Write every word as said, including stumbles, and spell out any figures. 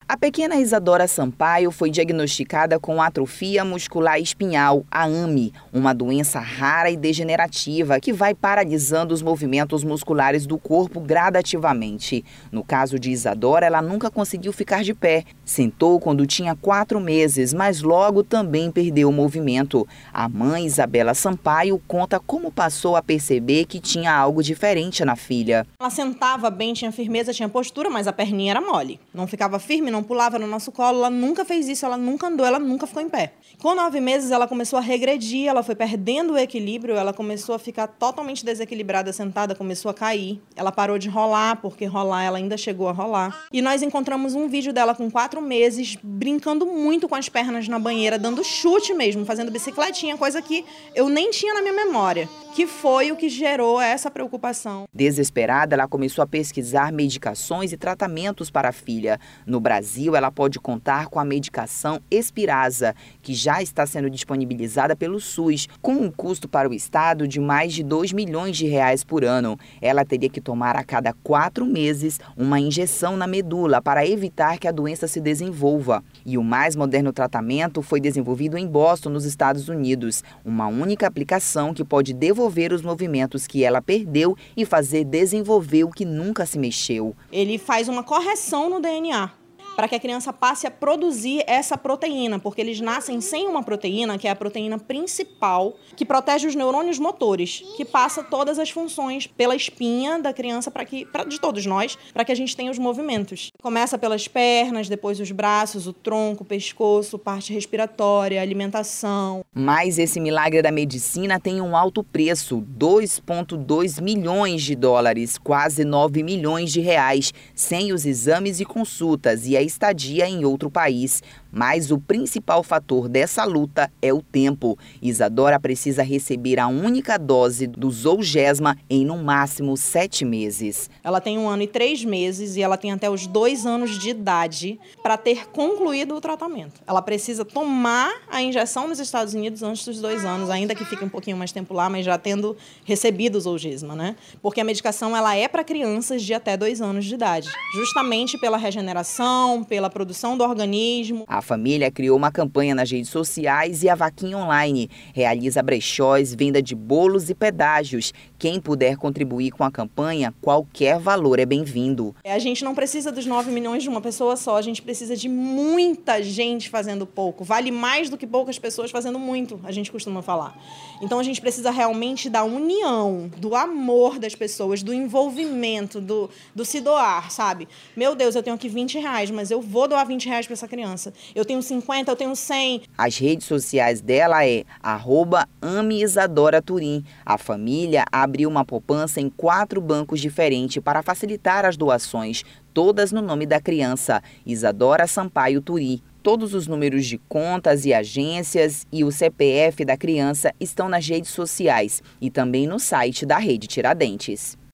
A pequena Isadora Sampaio foi diagnosticada com atrofia muscular espinhal, a A M I, uma doença rara e degenerativa que vai paralisando os movimentos musculares do corpo gradativamente. No caso de Isadora, ela nunca conseguiu ficar de pé. Sentou quando tinha quatro meses, mas logo também perdeu o movimento. A mãe, Isabela Sampaio, conta como passou a perceber que tinha algo diferente na filha. Ela sentava bem, tinha firmeza, tinha postura, mas a perninha era mole. Não ficava firme, não pulava no nosso colo, ela nunca fez isso, ela nunca andou, ela nunca ficou em pé. Com nove meses, ela começou a regredir, ela foi perdendo o equilíbrio, ela começou a ficar totalmente desequilibrada, sentada, começou a cair. Ela parou de rolar, porque rolar, ela ainda chegou a rolar. E nós encontramos um vídeo dela com quatro meses, brincando muito com as pernas na banheira, dando chute mesmo, fazendo bicicletinha, coisa que eu nem tinha na minha memória, que foi o que gerou essa preocupação. Desesperada, ela começou a pesquisar medicações e tratamentos para a filha. No Brasil, ela pode contar com a medicação Espirasa, que já está sendo disponibilizada pelo SUS, com um custo para o Estado de mais de dois milhões de reais por ano. Ela teria que tomar a cada quatro meses uma injeção na medula para evitar que a doença se desenvolva. E o mais moderno tratamento foi desenvolvido em Boston, nos Estados Unidos. Uma única aplicação que pode devolver os movimentos que ela perdeu e fazer desenvolver o que nunca se mexeu. Ele faz uma correção no D N A, para que a criança passe a produzir essa proteína, porque eles nascem sem uma proteína, que é a proteína principal, que protege os neurônios motores, que passa todas as funções pela espinha da criança, para que, pra, de todos nós, para que a gente tenha os movimentos. Começa pelas pernas, depois os braços, o tronco, o pescoço, parte respiratória, alimentação. Mas esse milagre da medicina tem um alto preço, dois vírgula dois milhões de dólares, quase nove milhões de reais, sem os exames e consultas e a estadia em outro país. Mas o principal fator dessa luta é o tempo. Isadora precisa receber a única dose do Zolgensma em no máximo sete meses. Ela tem um ano e três meses e ela tem até os dois anos de idade para ter concluído o tratamento. Ela precisa tomar a injeção nos Estados Unidos antes dos dois anos, ainda que fique um pouquinho mais tempo lá, mas já tendo recebido o Zolgensma, né? Porque a medicação ela é para crianças de até dois anos de idade, justamente pela regeneração, pela produção do organismo. A família criou uma campanha nas redes sociais e a vaquinha online. Realiza brechós, venda de bolos e pedágios. Quem puder contribuir com a campanha, qualquer valor é bem-vindo. A gente não precisa dos nove milhões de uma pessoa só, a gente precisa de muita gente fazendo pouco. Vale mais do que poucas pessoas fazendo muito, a gente costuma falar. Então a gente precisa realmente da união, do amor das pessoas, do envolvimento, do, do se doar, sabe? Meu Deus, eu tenho aqui vinte reais, mas eu vou doar vinte reais para essa criança. Eu tenho cinquenta, eu tenho cem. As redes sociais dela é arroba Ame Isadora Turim. A família abriu uma poupança em quatro bancos diferentes para facilitar as doações, todas no nome da criança, Isadora Sampaio Turim. Todos os números de contas e agências e o C P F da criança estão nas redes sociais e também no site da Rede Tiradentes.